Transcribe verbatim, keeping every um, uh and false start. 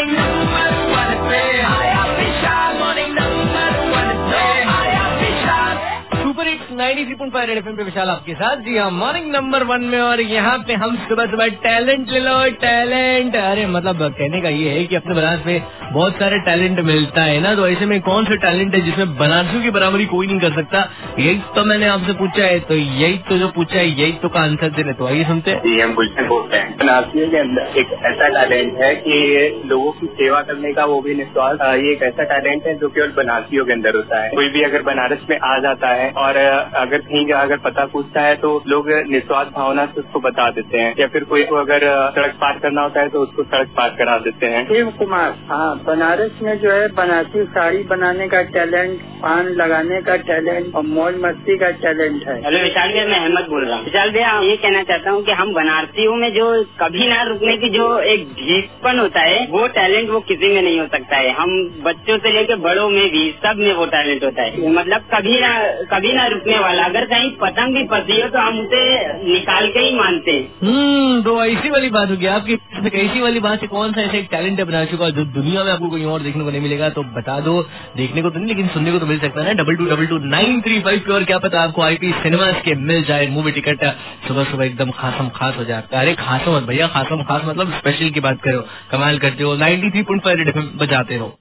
Ninety three point five red FM पे विशाल आपके साथ। जी हाँ, मॉर्निंग नंबर वन में। और यहाँ पे हम सुबह सुबह टैलेंट ले लो, टैलेंट। अरे मतलब कहने का ये है कि अपने बनारस में बहुत सारे टैलेंट मिलता है ना, तो ऐसे में कौन सा टैलेंट है जिसमें बनारसियों की बराबरी कोई नहीं कर सकता? यही तो मैंने आपसे पूछा है, तो यही तो जो पूछा है यही तो का आंसर देने। तो आइए सुनते हैं। जी, हम गुलशन बोलते हैं। बनारसियों के अंदर एक ऐसा टैलेंट है कि लोगों की सेवा करने का, वो भी निस्वार्थ। ये एक ऐसा टैलेंट है जो केवल बनारसियों के अंदर होता है। कोई भी अगर बनारस में आ जाता है और अगर कहीं का अगर पता पूछता है तो लोग निस्वार्थ भावना से उसको बता देते हैं, या फिर कोई को अगर सड़क पार करना होता है तो उसको सड़क पार करा देते हैं। शिव कुमार। हाँ, बनारस में जो है बनारसी साड़ी बनाने का टैलेंट, पान लगाने का टैलेंट और मौज मस्ती का टैलेंट है। हेलो विशाल भैया, मैं अहमद बोल रहा हूँ। विशाल भैया, ये कहना चाहता हूँ कि हम बनारसियों में जो कभी ना रुकने की जो एक भीषपन होता है, वो टैलेंट वो किसी में नहीं हो सकता है। हम बच्चों से लेकर बड़ों में भी, सब में वो टैलेंट होता है। मतलब कभी ना कभी ना रुकने वाला। अगर कहीं पतंग भी फंसी हो तो हम उसे निकाल के ही मानते हैं। हम्म तो ऐसी वाली बात होगी आपकी। ऐसी वाली बात है, कौन सा ऐसा एक टैलेंट है बनारसियों का जो दुनिया में आपको कोई और देखने को नहीं मिलेगा? तो बता दो। देखने को तो नहीं, लेकिन सुनने को तो मिल सकता है ना। Double two double two nine three five पे। और क्या पता आपको आईपी सिनेमास के मिल जाए मूवी टिकट। सुबह सुबह एकदम खासम खास हो जाता है। अरे खासो मत भैया, खासम खास मतलब स्पेशल की बात करो, कमाल करते हो। नाइन्टी थ्री पॉइंट फाइव बजाते हो।